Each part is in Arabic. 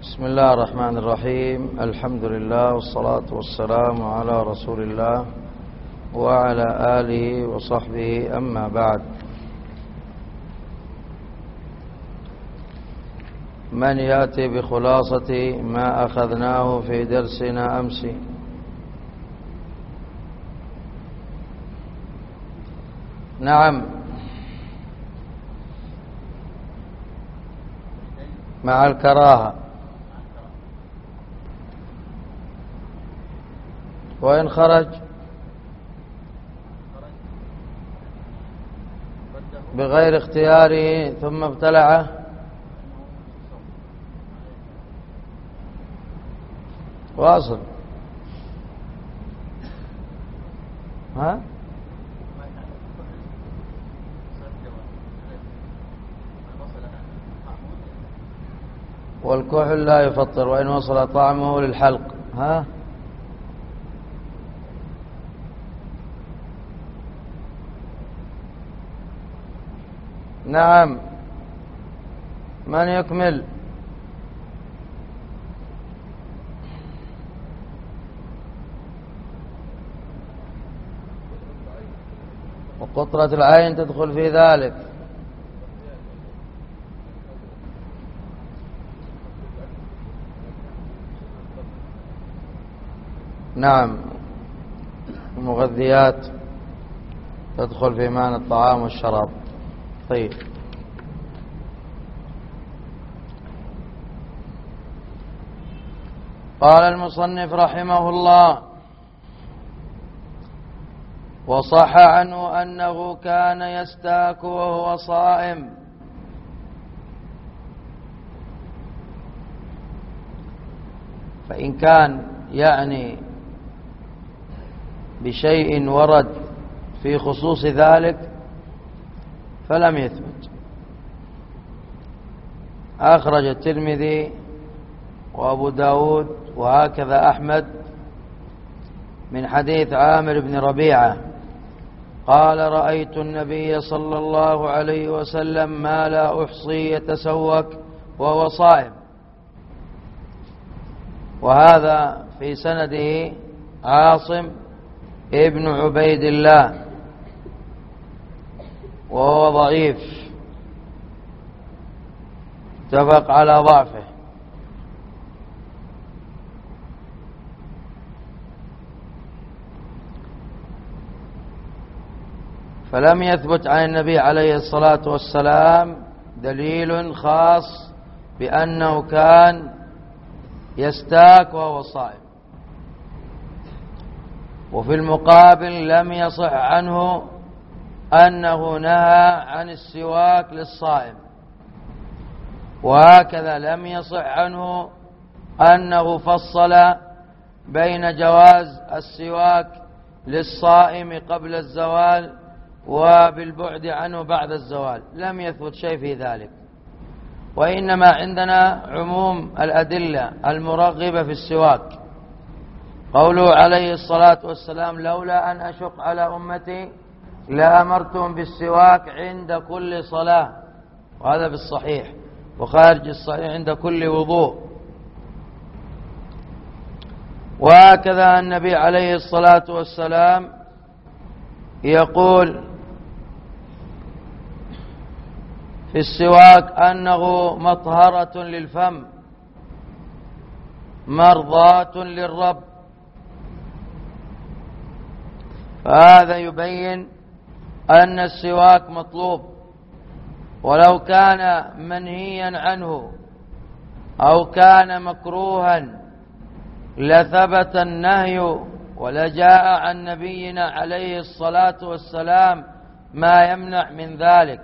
بسم الله الرحمن الرحيم. الحمد لله والصلاة والسلام على رسول الله وعلى آله وصحبه، أما بعد. من يأتي بخلاصة ما أخذناه في درسنا أمس؟ نعم، مع الكراهة، وإن خرج بغير اختياره ثم ابتلعه واصل. ها؟ والكحل لا يفطر وإن وصل طعمه للحلق. ها؟ نعم، من يكمل؟ وقطرة العين تدخل في ذلك. نعم، المغذيات تدخل في معنى الطعام والشراب. طيب، قال المصنف رحمه الله: وصح عنه أنه كان يستاك وهو صائم. فإن كان يعني بشيء ورد في خصوص ذلك فلم يثبت. أخرج الترمذي وأبو داود وهكذا أحمد من حديث عامر بن ربيعة قال: رأيت النبي صلى الله عليه وسلم ما لا أحصي يتسوك وهو صائم. وهذا في سنده عاصم ابن عبيد الله وهو ضعيف، اتفق على ضعفه. فلم يثبت عن النبي عليه الصلاة والسلام دليل خاص بأنه كان يستاك وهو صائم. وفي المقابل لم يصح عنه أنه نهى عن السواك للصائم، وهكذا لم يصح عنه أنه فصل بين جواز السواك للصائم قبل الزوال وبالبعد عنه بعد الزوال. لم يثبت شيء في ذلك، وإنما عندنا عموم الأدلة المرغبة في السواك. قوله عليه الصلاة والسلام: لولا أن أشق على أمتي لأمرتهم بالسواك عند كل صلاة، وهذا بالصحيح، وخارج الصحيح عند كل وضوء. وهكذا النبي عليه الصلاة والسلام يقول في السواك أنه مطهرة للفم مرضاة للرب. فهذا يبين أن السواك مطلوب، ولو كان منهيا عنه أو كان مكروها لثبت النهي ولجاء عن نبينا عليه الصلاة والسلام ما يمنع من ذلك.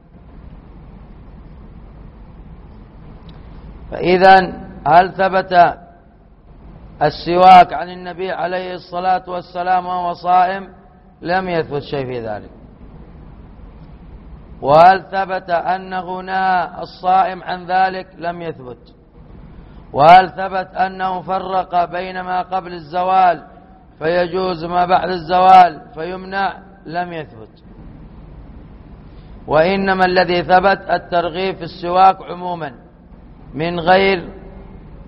فإذا هل ثبت السواك عن النبي عليه الصلاة والسلام وهو صائم؟ لم يثبت شيء في ذلك. وهل ثبت أنه نهى الصائم عن ذلك؟ لم يثبت. وهل ثبت أنه فرق بين ما قبل الزوال فيجوز ما بعد الزوال فيمنع؟ لم يثبت. وإنما الذي ثبت الترغيب في السواك عموما من غير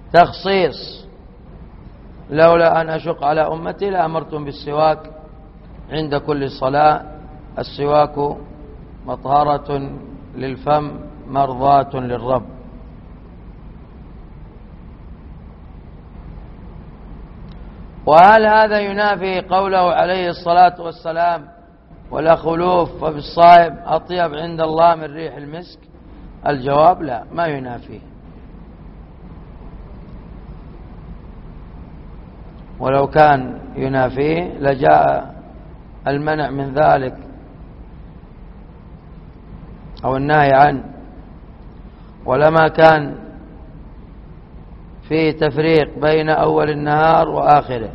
تخصيص: لولا أن أشق على أمتي لأمرتم بالسواك عند كل صلاة. السواك مطهرة للفم مرضاة للرب. وهل هذا ينافي قوله عليه الصلاة والسلام: ولا خلوف فبالصائم أطيب عند الله من ريح المسك؟ الجواب: لا، ما ينافيه. ولو كان ينافيه لجاء المنع من ذلك أو النهي عنه، ولما كان فيه تفريق بين أول النهار وآخره،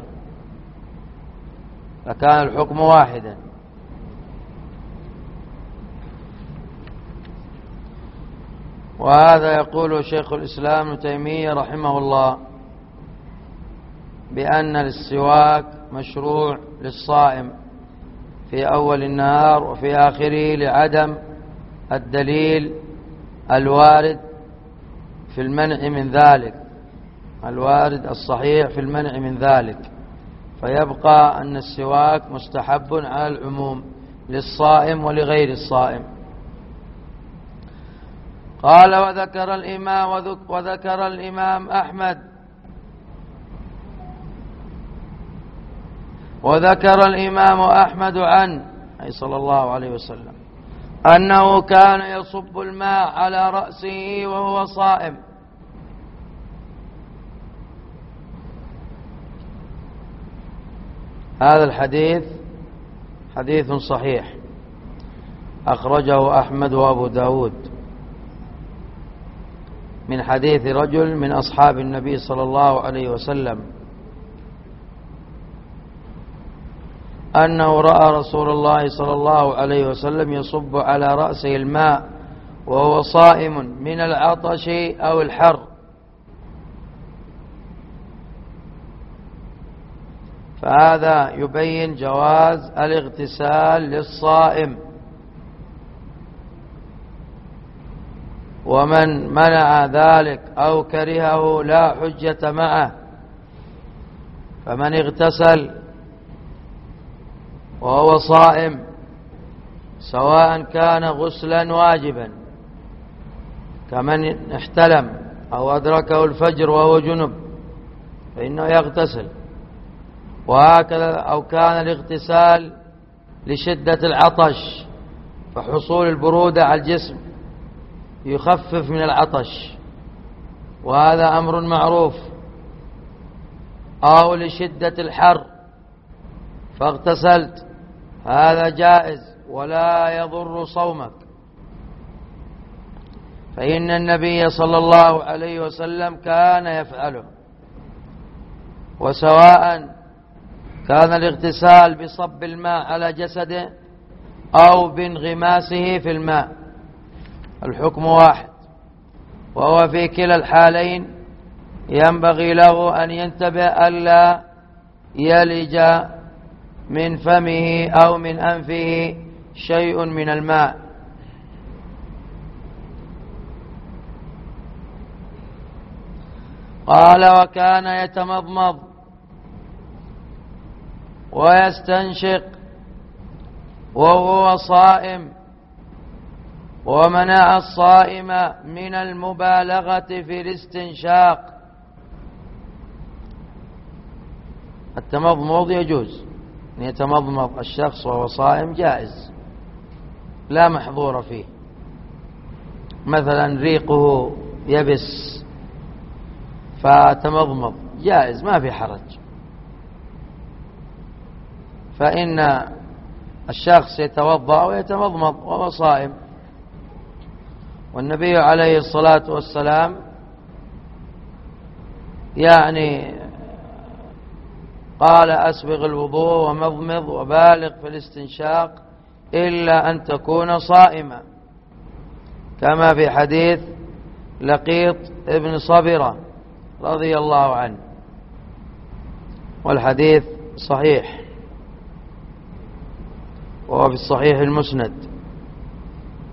لكان الحكم واحدا. وهذا يقول شيخ الإسلام ابن تيمية رحمه الله بأن السواك مشروع للصائم في أول النهار وفي آخره لعدم الدليل الوارد في المنع من ذلك، الوارد الصحيح في المنع من ذلك، فيبقى أن السواك مستحب على العموم للصائم ولغير الصائم. قال: وذكر الإمام أحمد عنه أي صلى الله عليه وسلم أنه كان يصب الماء على رأسه وهو صائم. هذا الحديث حديث صحيح أخرجه أحمد وأبو داود من حديث رجل من أصحاب النبي صلى الله عليه وسلم أنه رأى رسول الله صلى الله عليه وسلم يصب على رأسه الماء وهو صائم من العطش أو الحر، فهذا يبين جواز الاغتسال للصائم. ومن منع ذلك أو كرهه لا حجة معه، فمن اغتسل وهو صائم سواء كان غسلا واجبا كمن احتلم أو أدركه الفجر وهو جنب فإنه يغتسل، وهكذا أو كان الاغتسال لشدة العطش فحصول البرودة على الجسم يخفف من العطش، وهذا أمر معروف، أو لشدة الحر فاغتسلت، هذا جائز ولا يضر صومك، فإن النبي صلى الله عليه وسلم كان يفعله. وسواء كان الاغتسال بصب الماء على جسده أو بانغماسه في الماء، الحكم واحد، وهو في كلا الحالين ينبغي له أن ينتبه ألا يلج من فمه أو من أنفه شيء من الماء. قال: وكان يتمضمض ويستنشق وهو صائم، ومنع الصائم من المبالغة في الاستنشاق. التمضمض يجوز أن يتمضمض الشخص وهو صائم، جائز لا محظور فيه، مثلا ريقه يبس فتمضمض، جائز ما في حرج، فإن الشخص يتوضأ ويتمضمض وهو صائم. والنبي عليه الصلاة والسلام يعني قال: أسبغ الوضوء ومضمض وبالغ في الاستنشاق إلا أن تكون صائما، كما في حديث لقيط ابن صبرة رضي الله عنه، والحديث صحيح وهو في الصحيح المسند،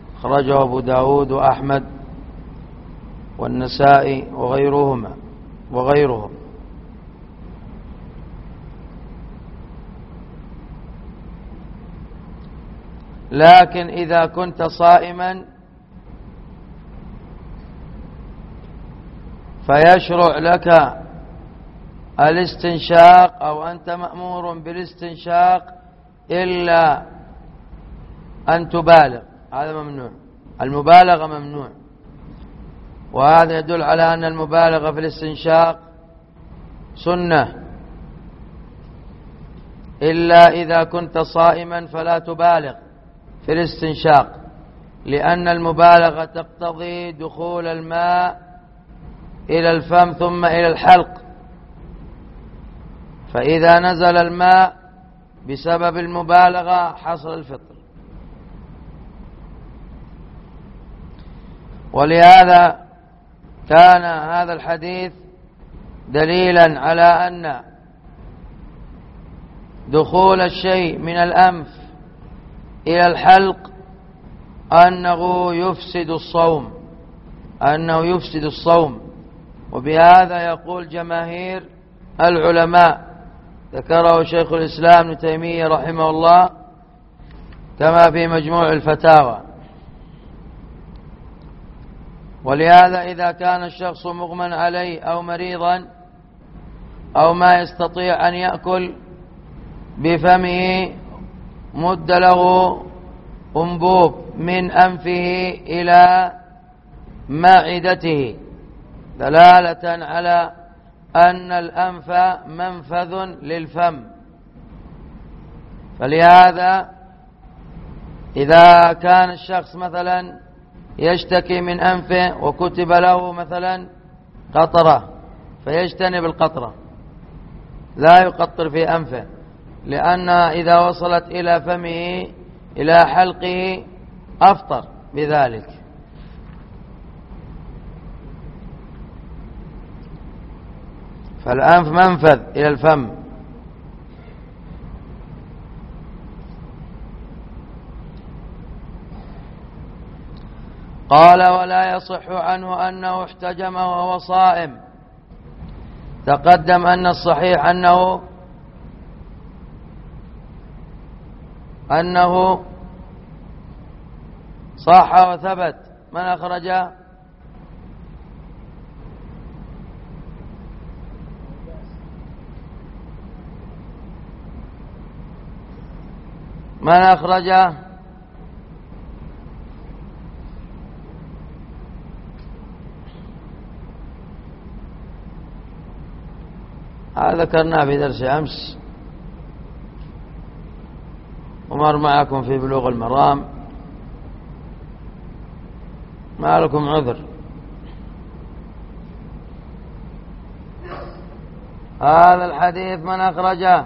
أخرجه أبو داود وأحمد والنسائي وغيرهما. وغيرهم. لكن إذا كنت صائما فيشرع لك الاستنشاق أو أنت مأمور بالاستنشاق إلا أن تبالغ، هذا ممنوع، المبالغة ممنوع. وهذا يدل على أن المبالغة في الاستنشاق سنة، إلا إذا كنت صائما فلا تبالغ في الاستنشاق، لأن المبالغة تقتضي دخول الماء إلى الفم ثم إلى الحلق، فإذا نزل الماء بسبب المبالغة حصل الفطر. ولهذا كان هذا الحديث دليلا على أن دخول الشيء من الأنف إلى الحلق أنه يفسد الصوم، وبهذا يقول جماهير العلماء، ذكره شيخ الإسلام ابن تيمية رحمه الله كما في مجموع الفتاوى. ولهذا إذا كان الشخص مغمى عليه أو مريضا أو ما يستطيع أن يأكل بفمه مد له أنبوب من أنفه إلى معدته، دلالة على أن الأنف منفذ للفم. فلهذا إذا كان الشخص مثلا يشتكي من أنفه وكتب له مثلا قطرة فيجتنب القطرة، لا يقطر في أنفه، لأن إذا وصلت إلى فمه إلى حلقه أفطر بذلك. فالأنف منفذ إلى الفم. قال ولا يصح عنه أنه احتجم وهو صائم. تقدم أن الصحيح أنه صح وثبت. من أخرجه؟ من أخرجه؟ هذا ذكرناه في درس أمس ومر معكم في بلوغ المرام، ما لكم عذر. هذا الحديث من أخرجه؟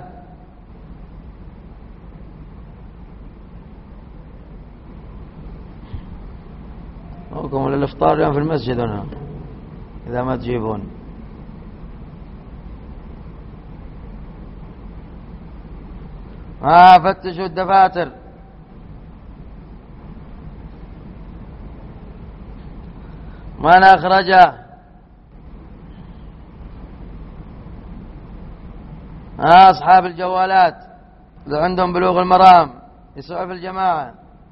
موكم للإفطار اليوم في المسجد هنا إذا ما تجيبون. فتشوا الدفاتر. من أخرجه؟ أصحاب الجوالات اللي عندهم بلوغ المرام يسعوا في الجماعة.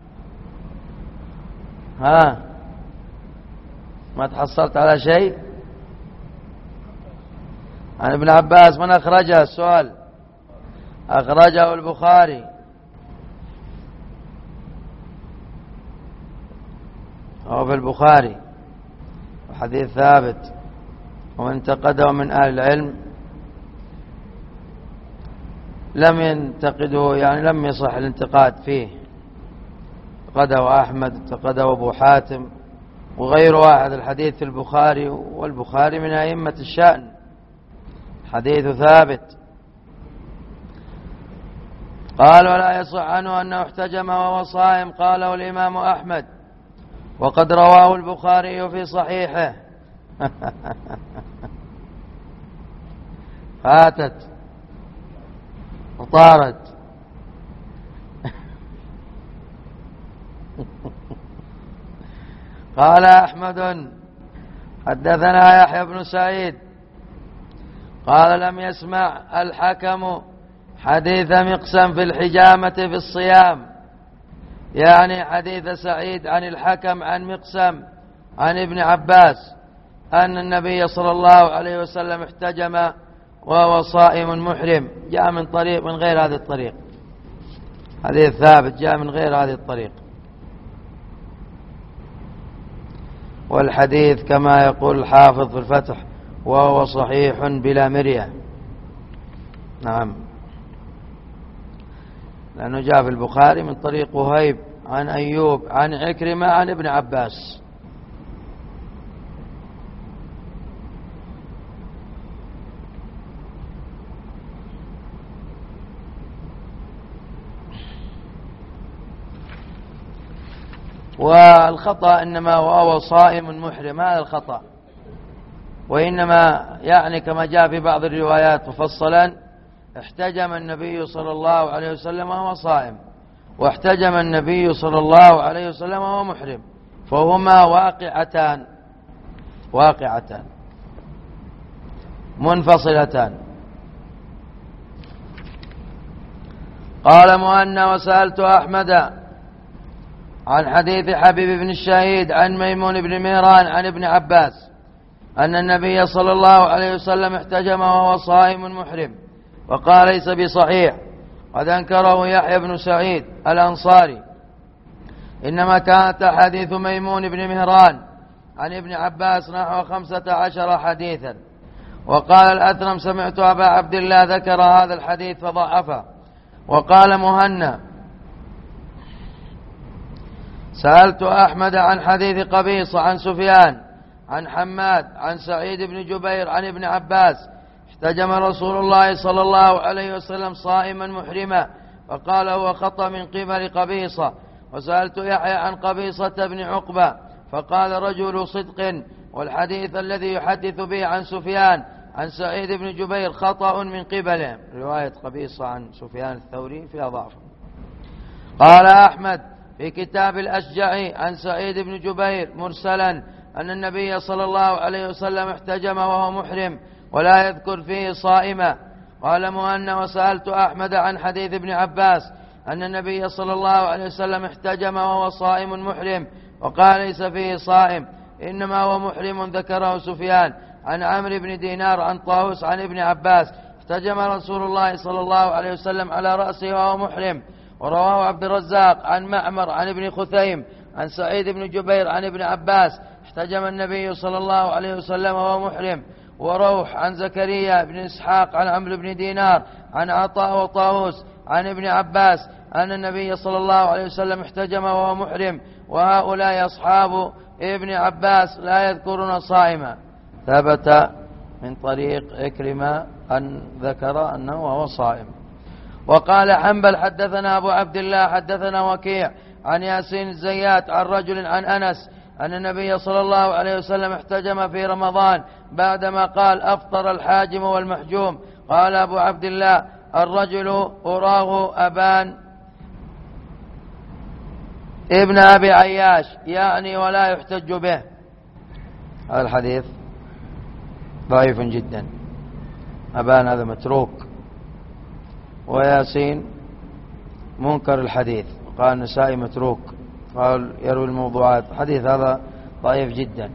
ما تحصلت على شيء؟ عن ابن عباس. من أخرجه؟ السؤال. أخرجه البخاري. هو في البخاري حديث ثابت، وانتقده من أهل العلم لم ينتقده، يعني لم يصح الانتقاد فيه. انتقده أحمد، انتقده أبو حاتم وغير واحد. الحديث في البخاري، والبخاري من أئمة الشأن، حديث ثابت. قال ولا يصح عنه أنه احتجم وهو صائم. قاله الإمام أحمد وقد رواه البخاري في صحيحه. فاتت وطارت. قال أحمد حدثنا يحيى بن سعيد قال لم يسمع الحكم حديث مقسم في الحجامة في الصيام، يعني حديث سعيد عن الحكم عن مقسم عن ابن عباس أن النبي صلى الله عليه وسلم احتجم وهو صائم محرم. جاء من طريق من غير هذه الطريق، حديث ثابت جاء من غير هذه الطريق، والحديث كما يقول الحافظ في الفتح وهو صحيح بلا مرية. نعم، لأنه جاء في البخاري من طريق وهيب عن أيوب عن عكرمة عن ابن عباس. والخطأ إنما وهو صائم محرم، هذا الخطأ، وإنما يعني كما جاء في بعض الروايات مفصلا احتجم النبي صلى الله عليه وسلم وهو صائم، واحتجم النبي صلى الله عليه وسلم وهو محرم، فهما واقعتان منفصلتان. قال مهنا وسألت أحمد عن حديث حبيب بن الشهيد عن ميمون بن مهران عن ابن عباس أن النبي صلى الله عليه وسلم احتجم وهو صائم محرم، وقال ليس بصحيح، قد أنكره يحيى بن سعيد الأنصاري، إنما كانت حديث ميمون بن مهران عن ابن عباس نحو 15 حديثا. وقال الأثرم سمعت أبا عبد الله ذكر هذا الحديث فضعفه. وقال مهنا سألت أحمد عن حديث قبيصة عن سفيان عن حماد عن سعيد بن جبير عن ابن عباس احتجم رسول الله صلى الله عليه وسلم صائما محرما، فقال هو خطأ من قبل قبيصة. وسألت يحيى عن قبيصة بن عقبة فقال رجل صدق، والحديث الذي يحدث به عن سفيان عن سعيد بن جبير خطأ من قبله. رواية قبيصة عن سفيان الثوري فيها ضعف. قال أحمد في كتاب الأشجعي عن سعيد بن جبير مرسلا أن النبي صلى الله عليه وسلم احتجم وهو محرم ولا يذكر فيه صائما. قال مهنا وسألت أحمد عن حديث ابن عباس أن النبي صلى الله عليه وسلم احتجم وهو صائم محرم وقال ليس فيه صائم إنما هو محرم، ذكره سفيان عن عمرو بن دينار عن طاووس عن ابن عباس احتجم رسول الله صلى الله عليه وسلم على رأسه وهو محرم. ورواه عبد الرزاق عن معمر عن ابن خثيم عن سعيد بن جبير عن ابن عباس احتجم النبي صلى الله عليه وسلم وهو محرم. وروح عن زكريا بن إسحاق عن عمرو بن دينار عن عطاء وطاووس عن ابن عباس أن النبي صلى الله عليه وسلم احتجم وهو محرم، وهؤلاء أصحاب ابن عباس لا يذكرون صائما. ثبت من طريق عكرمة أن ذكر أنه وهو صائم. وقال حنبل حدثنا أبو عبد الله حدثنا وكيع عن ياسين الزيات عن رجل عن أنس أن النبي صلى الله عليه وسلم احتجم في رمضان بعدما قال أفطر الحاجم والمحجوم. قال أبو عبد الله الرجل أراه أبان ابن أبي عياش يعني ولا يحتج به. هذا الحديث ضعيف جدا، أبان هذا متروك، وياسين منكر الحديث، قال النسائي متروك، قال يروي الموضوعات، الحديث هذا ضعيف جدا.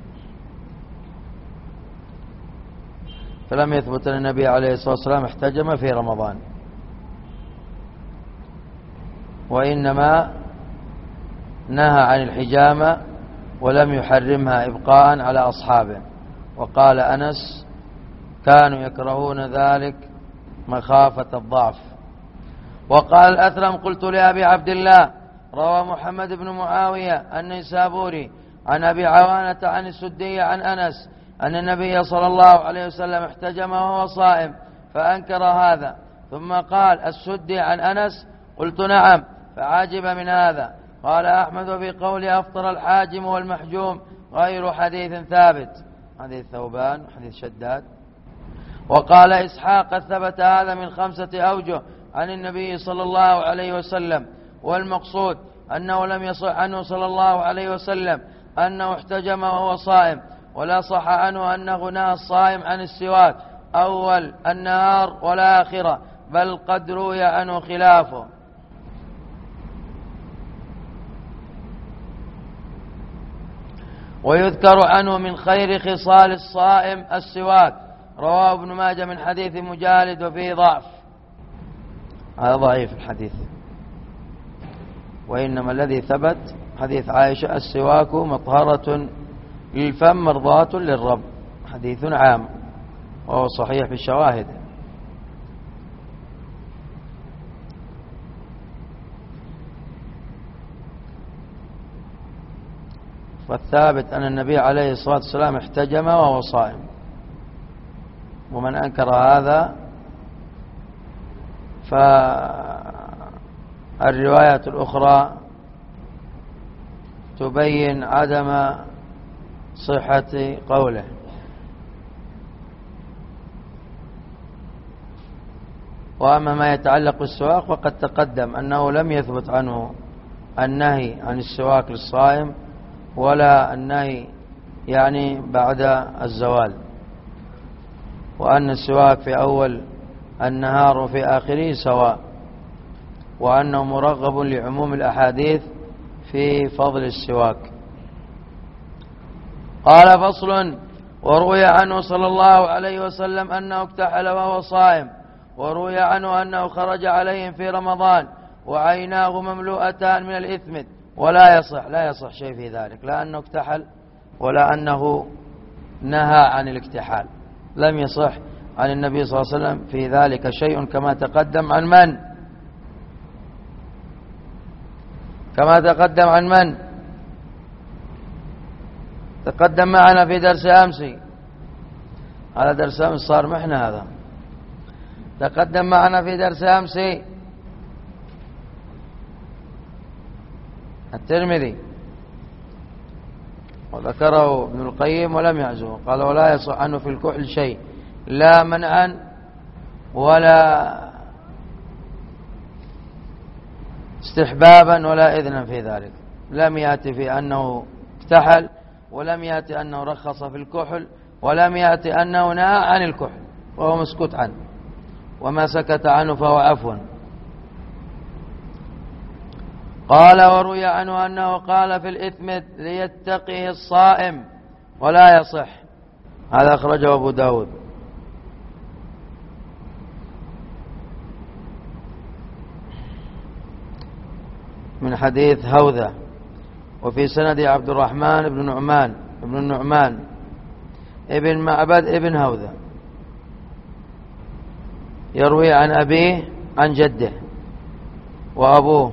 فلم يثبت أن النبي عليه الصلاة والسلام احتجم في رمضان، وإنما نهى عن الحجامة ولم يحرمها إبقاء على أصحابه. وقال أنس كانوا يكرهون ذلك مخافة الضعف. وقال الأثرم قلت لأبي عبد الله روى محمد بن معاوية النيسابوري عن أبي عوانة عن السدي عن أنس أن النبي صلى الله عليه وسلم احتجم وهو صائم فأنكر هذا، ثم قال السدي عن أنس، قلت نعم، فعجب من هذا. قال أحمد بقول أفطر الحاجم والمحجوم غير حديث ثابت، حديث ثوبان وحديث شداد. وقال إسحاق قد ثبت هذا من 5 أوجه عن النبي صلى الله عليه وسلم، والمقصود أنه لم يصح عنه صلى الله عليه وسلم أنه احتجم وهو صائم، ولا صح عنه أنه نهى الصائم عن السواك أول النهار والآخرة، بل قد روي عنه خلافه. ويذكر عنه من خير خصال الصائم السواك، رواه ابن ماجه من حديث مجالد وفيه ضعف. هذا ضعيف الحديث، وإنما الذي ثبت حديث عائشة: السواك مطهرة للفم مرضاة للرب، حديث عام وهو صحيح بالشواهد. والثابت أن النبي عليه الصلاة والسلام احتجم وهو صائم، ومن أنكر هذا فالروايات الأخرى تبين عدم صحة قوله. وأما ما يتعلق بالسواك فقد تقدم أنه لم يثبت عنه النهي عن السواك للصائم ولا النهي يعني بعد الزوال، وأن السواك في أول النهار وفي آخره سواء، وأنه مرغب لعموم الأحاديث في فضل السواك. قال: فصل. وروي عنه صلى الله عليه وسلم أنه اكتحل وهو صائم، وروي عنه أنه خرج عليهم في رمضان وعيناه مملوءتان من الإثم، ولا يصح شيء في ذلك، لا أنه اكتحل ولا أنه نهى عن الاكتحال، لم يصح عن النبي صلى الله عليه وسلم في ذلك شيء، كما تقدم عن من؟ تقدم معنا في درس أمس. على درس أمس صار محنة هذا. تقدم معنا في درس أمس الترمذي، وذكره ابن القيم ولم يعزه، قال: ولا يصح عنه في الكحل شيء، لا منعا ولا استحبابا ولا إذنا في ذلك. لم يأتي في أنه اكتحل، ولم يأتي أنه رخص في الكحل، ولم يأتي أنه نهى عن الكحل، وهو مسكوت عنه، وما سكت عنه فهو عفو. قال: وروي عنه أنه قال في الإثم ليتقيه الصائم، ولا يصح. هذا أخرجه أبو داود. من حديث هوذة، وفي سند عبد الرحمن بن النعمان ابن معبد ابن هوذة، يروي عن أبيه عن جده، وأبوه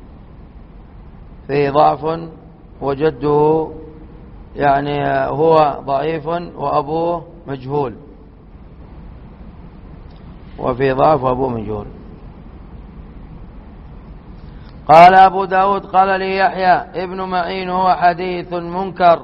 فيه ضعف، وجده يعني هو ضعيف، وأبوه مجهول، وفي ضعف وأبوه مجهول. قال أبو داود: قال لي يحيى ابن معين: هو حديث منكر.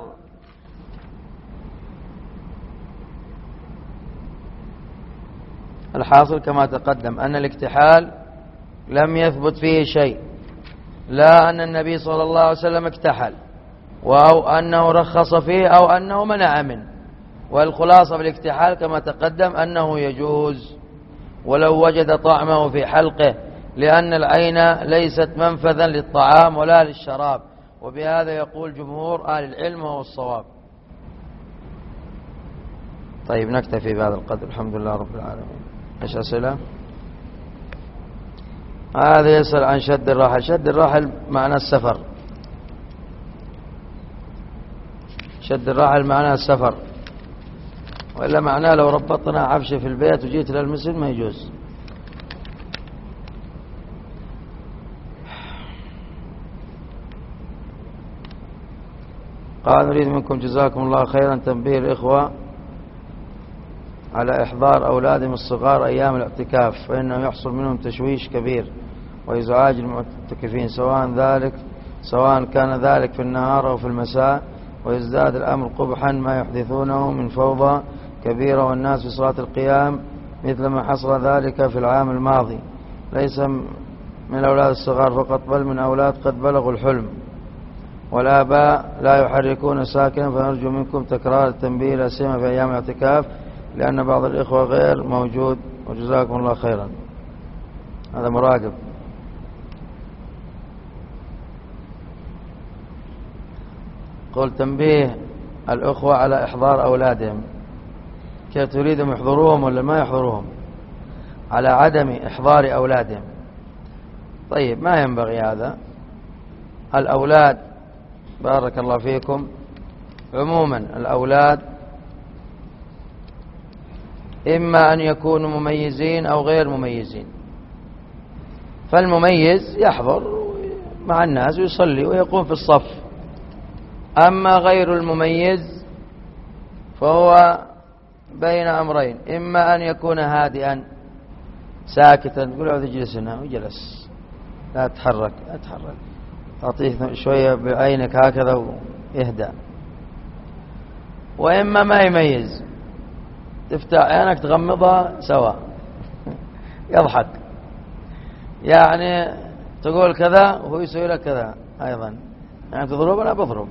الحاصل كما تقدم أن الاكتحال لم يثبت فيه شيء، لا أن النبي صلى الله عليه وسلم اكتحل، أو أنه رخص فيه، أو أنه منع منه. والخلاصة بالاكتحال كما تقدم أنه يجوز ولو وجد طعمه في حلقه، لأن العين ليست منفذا للطعام ولا للشراب، وبهذا يقول جمهور أهل العلم وهو الصواب. طيب، نكتفي بهذا القدر. الحمد لله رب العالمين. ايش أسئلة؟ هذا يسأل عن شد الراحل. شد الراحل معناه السفر. شد الراحل معناه السفر، وإلا معناه لو ربطنا عفش في البيت وجيت إلى المسجد ما يجوز. قال: نريد منكم جزاكم الله خيرا تنبيه الإخوة على إحضار أولادهم الصغار أيام الاعتكاف، فإنه يحصل منهم تشويش كبير وإزعاج المعتكفين، سواء كان ذلك في النهار أو في المساء، ويزداد الأمر قبحا ما يحدثونه من فوضى كبيرة والناس في صلاة القيام، مثل ما حصل ذلك في العام الماضي، ليس من أولاد الصغار فقط، بل من أولاد قد بلغوا الحلم، والآباء لا يحركون ساكنا. فنرجو منكم تكرار التنبيه لا سيما في أيام الاعتكاف لأن بعض الإخوة غير موجود، وجزاكم الله خيرا. هذا مراقب. قل تنبيه الأخوة على إحضار أولادهم. كيف تريدهم يحضروهم ولا ما يحضروهم؟ على عدم إحضار أولادهم. طيب، ما ينبغي هذا. الأولاد بارك الله فيكم، عموما الأولاد إما أن يكونوا مميزين أو غير مميزين. فالمميز يحضر مع الناس ويصلي ويقوم في الصف، أما غير المميز فهو بين أمرين: إما أن يكون هادئا ساكتا، تقول له اجلس هنا وجلس، لا تتحرك لا تتحرك، أعطيه شوية بعينك هكذا ويهدى. وإما ما يميز، تفتح عينك تغمضها سوا يضحك، يعني تقول كذا وهو يسوي لك كذا أيضا، يعني تضرب أنا بضرب،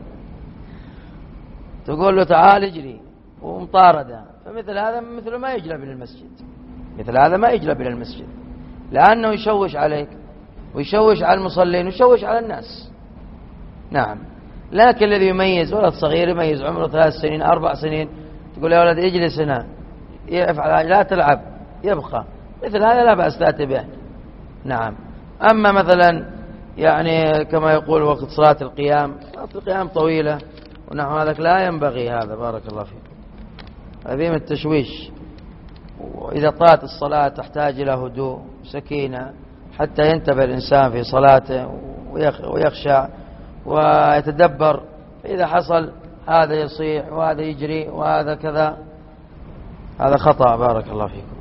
تقول له تعال اجري ومطاردة. فمثل هذا مثل ما يجلب إلى المسجد، مثل هذا ما يجلب إلى المسجد، لأنه يشوش عليك ويشوش على المصلين ويشوش على الناس. نعم. لكن الذي يميز ولد صغير يميز عمره 3 سنين 4 سنين، تقول يا ولد اجلس هنا، يفعل لا تلعب، يبقى، مثل هذا لا بأس تأتي به. نعم. أما مثلا يعني كما يقول وقت صلاة القيام، صلاة القيام طويلة ونحو هذا، لا ينبغي هذا. بارك الله فيك. هذه من التشويش. وإذا طالت الصلاة تحتاج إلى هدوء وسكينة حتى ينتبه الإنسان في صلاته ويخشع ويتدبر. إذا حصل هذا يصيح وهذا يجري وهذا كذا، هذا خطأ. بارك الله فيكم.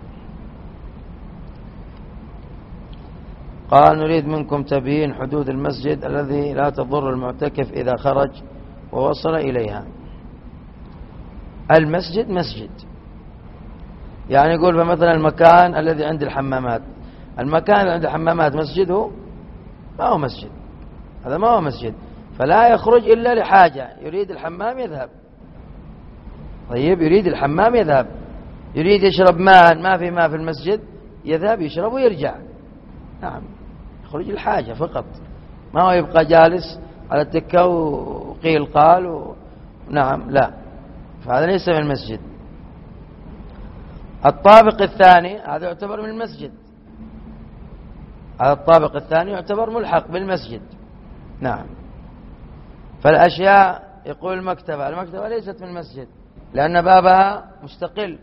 قال نريد منكم تبيين حدود المسجد الذي لا تضر المعتكف إذا خرج ووصل إليها. المسجد مسجد، يعني يقول فمثلا المكان الذي عند الحمامات، المكان اللي عند الحمامات مسجده ما هو مسجد، هذا ما هو مسجد، فلا يخرج إلا لحاجة، يريد الحمام يذهب. طيب، يريد الحمام يذهب، يريد يشرب ماء ما في ماء في المسجد يذهب يشرب ويرجع. نعم، يخرج الحاجة فقط، ما هو يبقى جالس على التكة وقيل قال نعم، لا، فهذا ليس من المسجد. الطابق الثاني هذا يعتبر من المسجد، هذا الطابق الثاني يعتبر ملحق بالمسجد. نعم. فالأشياء يقول المكتبة ليست من المسجد لأن بابها مستقل،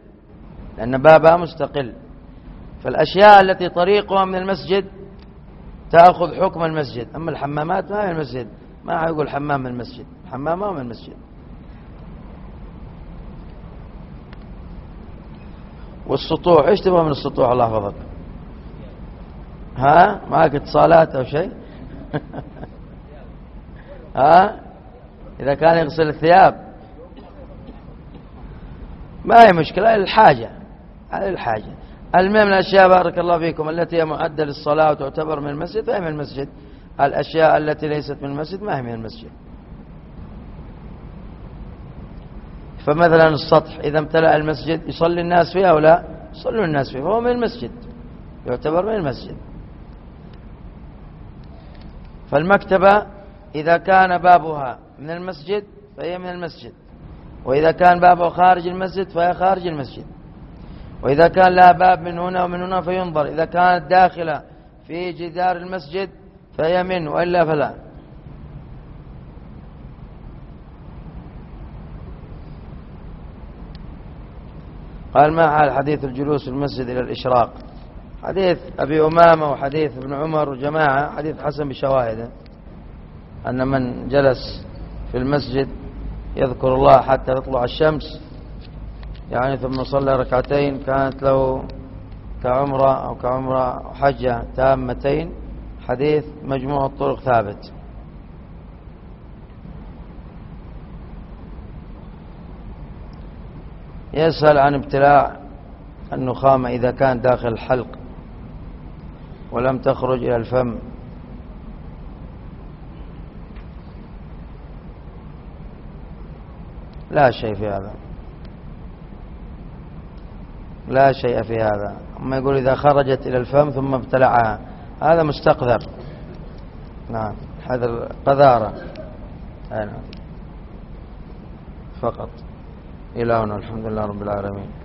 فالأشياء التي طريقها من المسجد تأخذ حكم المسجد. أما الحمامات ما من المسجد، ما يقول حمام من المسجد، حمام ما من المسجد. والسطوح، ايش تبغى من السطوح؟ الله يحفظك. ها، معك اتصالات او شيء؟ ها، اذا كان يغسل الثياب ما هي مشكلة، الحاجة على الحاجة. المهم الاشياء بارك الله فيكم التي هي معدة للصلاة وتعتبر من المسجد فهي من المسجد، الاشياء التي ليست من المسجد ما هي من المسجد. فمثلا السطح إذا امتلأ المسجد يصلي الناس فيه أو لا؟ يصلوا الناس فيه، فهو من المسجد، يعتبر من المسجد. فالمكتبة إذا كان بابها من المسجد فهي من المسجد، وإذا كان بابها خارج المسجد فهي خارج المسجد، وإذا كان لها باب من هنا ومن هنا فينظر، إذا كانت داخلة في جدار المسجد فهي منه وإلا فلا. قال ما حال حديث الجلوس في المسجد إلى الإشراق؟ حديث أبي أمامة وحديث ابن عمر وجماعة حديث حسن بشواهده، أن من جلس في المسجد يذكر الله حتى تطلع الشمس يعني ثم صلى ركعتين كانت له كعمرة أو كعمرة حجة تامتين. حديث مجموع الطرق ثابت. يسأل عن ابتلاع النخامة إذا كان داخل الحلق ولم تخرج إلى الفم. لا شيء في هذا. لا شيء في هذا. أما يقول إذا خرجت إلى الفم ثم ابتلعها هذا مستقذر. نعم، هذا قذارة. نعم فقط. إلى هنا، الحمد لله رب العالمين.